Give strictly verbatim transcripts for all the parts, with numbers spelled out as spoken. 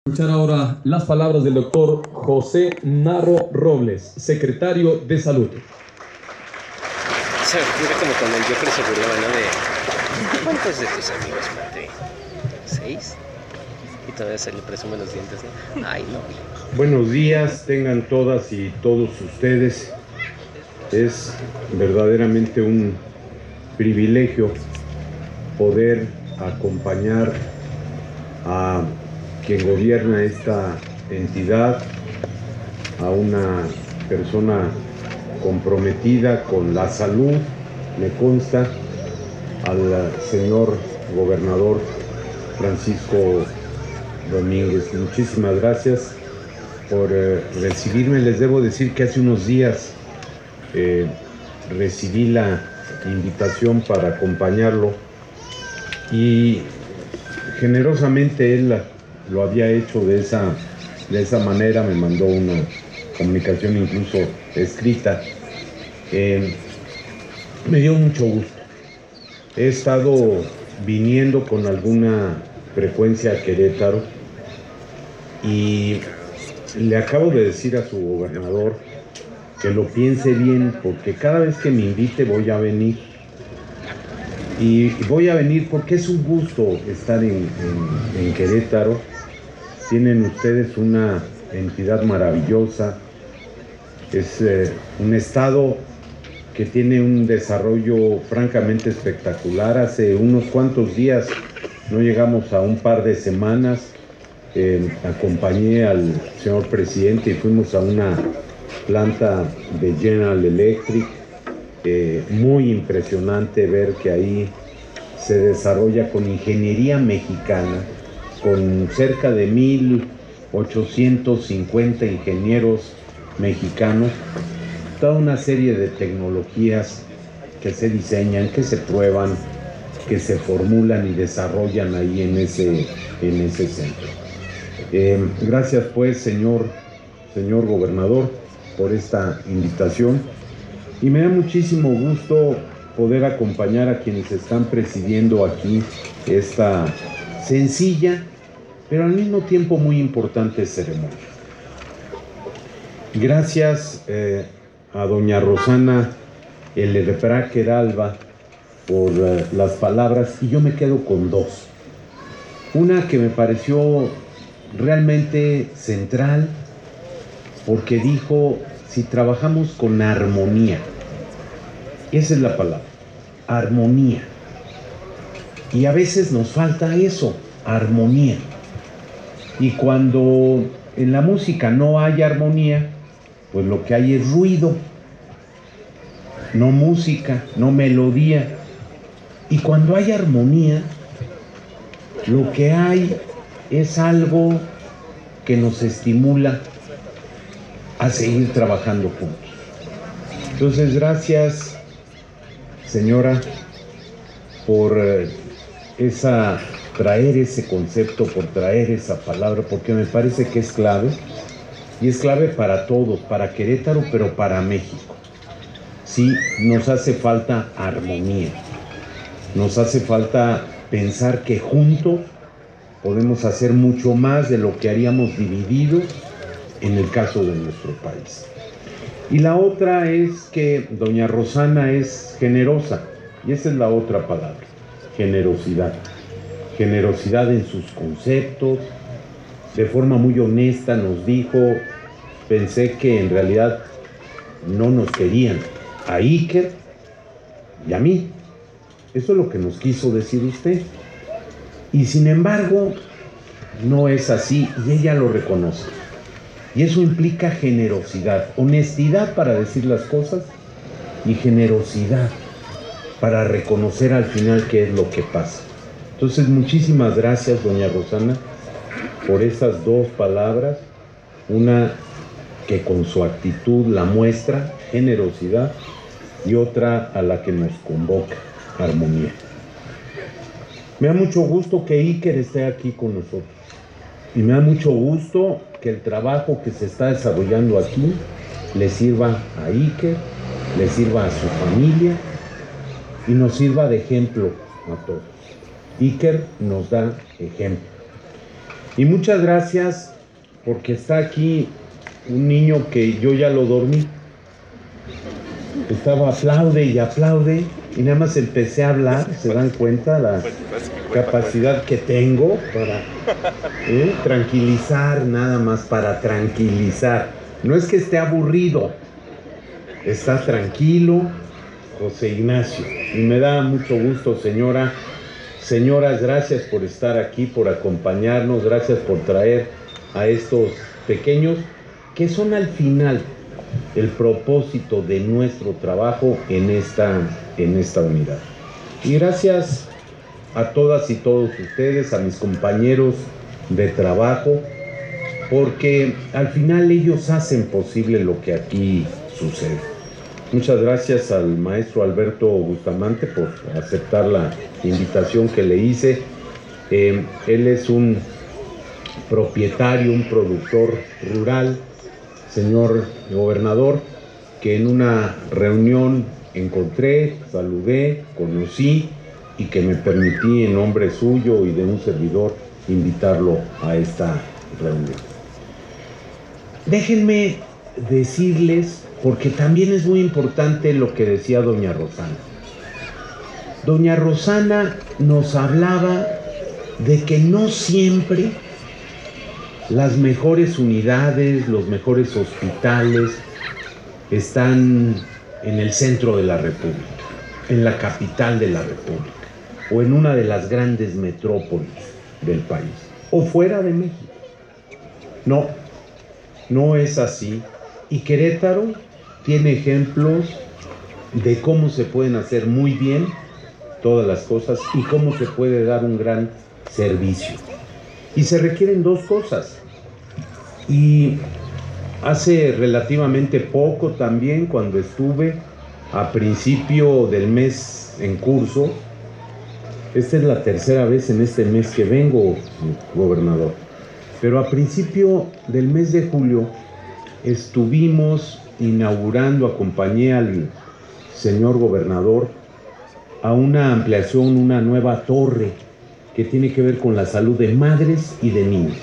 Escuchar ahora las palabras del doctor José Narro Robles, secretario de Salud. O sea, mira como cuando el Joker se burlaba, ¿no? De ¿cuántos de tus amigos maté? ¿Seis? Y todavía se le presumen los dientes, ¿no? Ay, no. Buenos días, tengan todas y todos ustedes. Es verdaderamente un privilegio poder acompañar a quien gobierna esta entidad, a una persona comprometida con la salud, me consta, al señor gobernador Francisco Domínguez. Muchísimas gracias por eh, recibirme. Les debo decir que hace unos días eh, recibí la invitación para acompañarlo y generosamente él lo había hecho de esa, de esa manera, me mandó una comunicación incluso escrita. Eh, me dio mucho gusto. He estado viniendo con alguna frecuencia a Querétaro y le acabo de decir a su gobernador que lo piense bien, porque cada vez que me invite voy a venir. Y voy a venir porque es un gusto estar en, en, en Querétaro. Tienen ustedes una entidad maravillosa. Es eh, un estado que tiene un desarrollo francamente espectacular. Hace unos cuantos días, no llegamos a un par de semanas, eh, acompañé al señor presidente y fuimos a una planta de General Electric. Eh, muy impresionante ver que ahí se desarrolla con ingeniería mexicana, con cerca de mil ochocientos cincuenta ingenieros mexicanos, toda una serie de tecnologías que se diseñan, que se prueban, que se formulan y desarrollan ahí en ese, en ese centro. Eh, gracias pues, señor, señor gobernador, por esta invitación. Y me da muchísimo gusto poder acompañar a quienes están presidiendo aquí esta sencilla, pero al mismo tiempo muy importante ceremonia. Gracias eh, a doña Rosana Ellerbräcker Alba por eh, las palabras, y yo me quedo con dos. Una que me pareció realmente central, porque dijo: si trabajamos con armonía, esa es la palabra, armonía. Y a veces nos falta eso, armonía. Y cuando en la música no hay armonía, pues lo que hay es ruido, no música, no melodía. Y cuando hay armonía, lo que hay es algo que nos estimula a seguir trabajando juntos. Entonces, gracias, señora, por eh, esa, traer ese concepto, por traer esa palabra, porque me parece que es clave, y es clave para todos, para Querétaro, pero para México. Sí, nos hace falta armonía, nos hace falta pensar que juntos podemos hacer mucho más de lo que haríamos divididos en el caso de nuestro país. Y la otra es que doña Rosana es generosa, y esa es la otra palabra, generosidad. Generosidad en sus conceptos, de forma muy honesta nos dijo: pensé que en realidad no nos querían, a Iker y a mí. Eso es lo que nos quiso decir usted. Y sin embargo, no es así, y ella lo reconoce. Y eso implica generosidad, honestidad para decir las cosas y generosidad para reconocer al final qué es lo que pasa. Entonces, muchísimas gracias, doña Rosana, por esas dos palabras. Una que con su actitud la muestra, generosidad, y otra a la que nos convoca, armonía. Me da mucho gusto que Iker esté aquí con nosotros. Y me da mucho gusto que el trabajo que se está desarrollando aquí le sirva a Iker, le sirva a su familia y nos sirva de ejemplo a todos. Iker nos da ejemplo. Y muchas gracias porque está aquí un niño que yo ya lo dormí. Estaba aplaude y aplaude y nada más empecé a hablar. ¿Se dan cuenta la capacidad que tengo para ¿eh? tranquilizar? Nada más para tranquilizar. No es que esté aburrido, está tranquilo José Ignacio. Y me da mucho gusto, señora. Señoras, gracias por estar aquí, por acompañarnos, gracias por traer a estos pequeños que son al final el propósito de nuestro trabajo en esta, en esta unidad. Y gracias a todas y todos ustedes, a mis compañeros de trabajo, porque al final ellos hacen posible lo que aquí sucede. Muchas gracias al maestro Alberto Bustamante por aceptar la invitación que le hice. Eh, él es un propietario, un productor rural, señor gobernador, que en una reunión encontré, saludé, conocí y que me permití en nombre suyo y de un servidor invitarlo a esta reunión. Déjenme decirles, porque también es muy importante lo que decía doña Rosana. Doña Rosana nos hablaba de que no siempre las mejores unidades, los mejores hospitales están en el centro de la República, en la capital de la República, o en una de las grandes metrópolis del país, o fuera de México. No, no es así. Y Querétaro tiene ejemplos de cómo se pueden hacer muy bien todas las cosas y cómo se puede dar un gran servicio. Y se requieren dos cosas. Y hace relativamente poco también, cuando estuve a principio del mes en curso, esta es la tercera vez en este mes que vengo, gobernador, pero a principio del mes de julio estuvimos inaugurando, acompañé al señor gobernador a una ampliación, una nueva torre que tiene que ver con la salud de madres y de niños.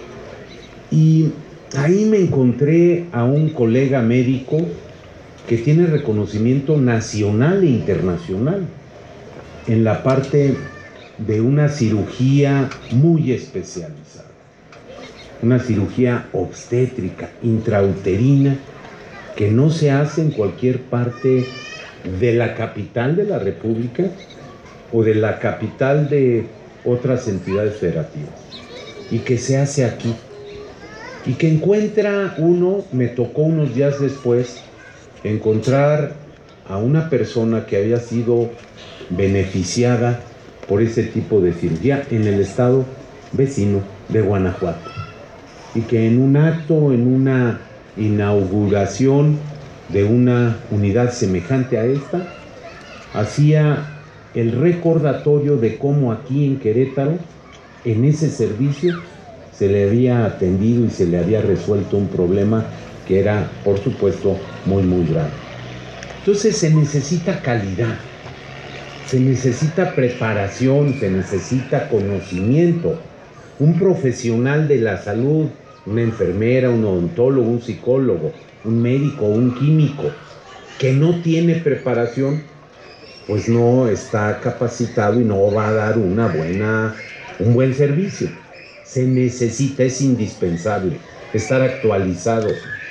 Y ahí me encontré a un colega médico que tiene reconocimiento nacional e internacional en la parte de una cirugía muy especializada, una cirugía obstétrica, intrauterina, que no se hace en cualquier parte de la capital de la República o de la capital de otras entidades federativas, y que se hace aquí. Y que encuentra uno, me tocó unos días después, encontrar a una persona que había sido beneficiada por ese tipo de cirugía en el estado vecino de Guanajuato. Y que en un acto, en una inauguración de una unidad semejante a esta, hacía el recordatorio de cómo aquí en Querétaro, en ese servicio, se le había atendido y se le había resuelto un problema que era, por supuesto, muy, muy grave. Entonces se necesita calidad, se necesita preparación, se necesita conocimiento. Un profesional de la salud, una enfermera, un odontólogo, un psicólogo, un médico, un químico, que no tiene preparación, pues no está capacitado y no va a dar una buena, un buen servicio. Se necesita, es indispensable estar actualizado.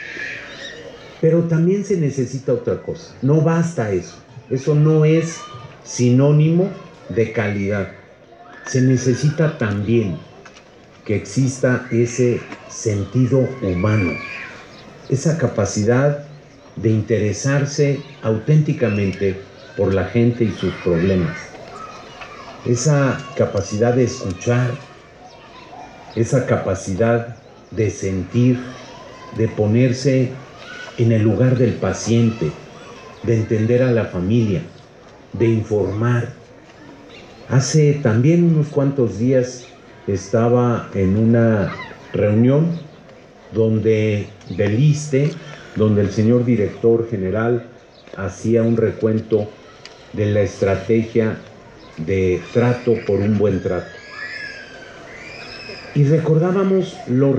Pero también se necesita otra cosa. No basta eso. Eso no es sinónimo de calidad. Se necesita también que exista ese sentido humano, esa capacidad de interesarse auténticamente por la gente y sus problemas, esa capacidad de escuchar, esa capacidad de sentir, de ponerse en el lugar del paciente, de entender a la familia, de informar. Hace también unos cuantos días estaba en una reunión donde del I S S S S T E, donde el señor director general hacía un recuento de la estrategia de trato por un buen trato. y recordábamos lo